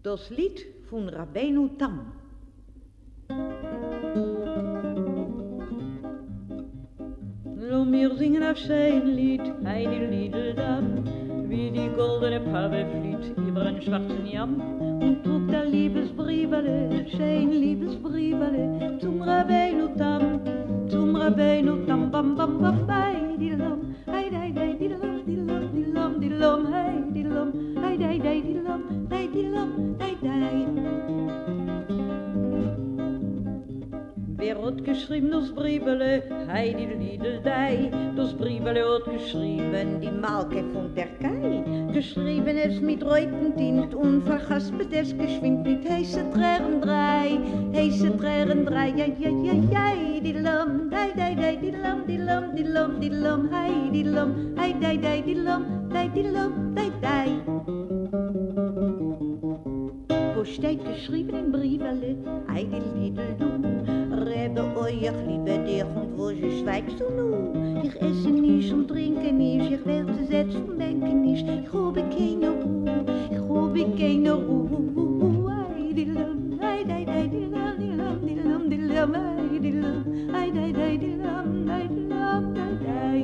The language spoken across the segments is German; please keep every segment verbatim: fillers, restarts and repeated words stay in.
Das Lied von Rabbeinu Tam. Lo mir singen auf sein Lied, ein Liedeldam, wie die goldene Pave flieht über einen schwarzen Jamm und trug der Liebesbriefele, schein Liebesbriefele zum Rabbeinu Tam, zum Rabbeinu Tam, bam bam bam, bei diddlam, hey dei dei diddlam, diddlam diddlam diddlam, hey diddlam, hey dei dei diddlam, dei diddlam, dei dei. Wer hat geschrieben das Briefele, Heidi Liedeldei? Das Briefele hat geschrieben die Malke von der Kai. Geschrieben es mit Reutentint und verhaspelt es geschwind mit heiße Tränen drei. Heiße Tränen drei, ja ja ja ja, diddlam, dei dei dei diddlam, diddlam, diddlam, diddlam, hei diddlam, hei dei dei diddlam, dei diddlam, dei dei. Wo steht geschrieben im Briefele, Heidi Liedeldum? Rebe euch, liebe dich, und wo sie schweigst du nun? Ich esse nicht und trinke nicht, ich werde setzen und denke nicht. Ich habe keine Ruhe, ich habe keine Ruhe. Ei, diddlam, ei, dei, dei, diddlam, diddlam, diddlam, diddlam, ei, diddlam, ei, dei, dei, diddlam, ei, diddlam, dei, dei.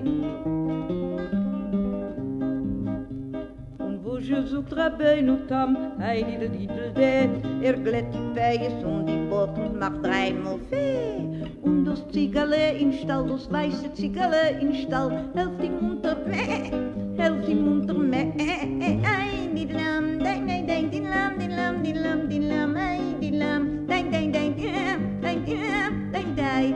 Und wo sie sucht Rabbeinu Tam, ei, diddle, diddle, de, er glätt die Peis und die Bot und macht dreimal Fee. Und das Ziegerle in Stall, das weiße Ziegerle in Stall, helft ihm unter meh, helft ihm unter meh. Ei, diddlam, dei, dei, dei, diddlam, diddlam, diddlam, diddlam, ei, diddlam, dei, dei, dei, diddlam, dei, diddlam, dei, dei.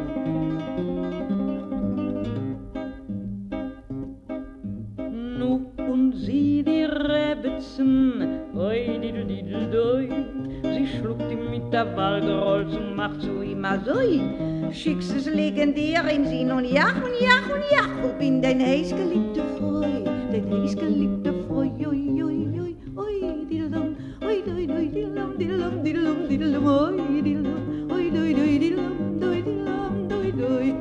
Nu und sie die Rebetzen, oi, diddle, diddle, doi. Sie schluckt ihm mit der Walgerholz und macht zu ihm a soi. Schickst es legendär in Sinn und Jach und Jach und Jach. Wo bin dein heißgeliebter Freu, dein heißgeliebter Freu, oi, oi, oi, oi, diddlam, oi, doi, doi, diddlam, diddlam, diddlam, diddlam, oi, diddlam, oi, doi, doi, diddlam, doi, diddlam, doi, doi.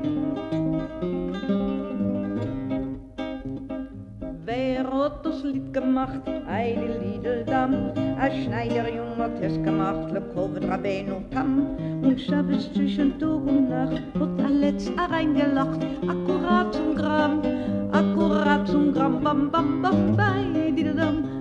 Wer hat das Lied gemacht? Heidi Liedeldam. A Schneiderjung hat es gemacht, Lekovet Rabbeinu Tam. Und Schabbes zwischen Tag und Nacht hat alles reingelacht. Akkurat zum Gramm, akkurat zum Gramm, bam bam bam, bei diddlam.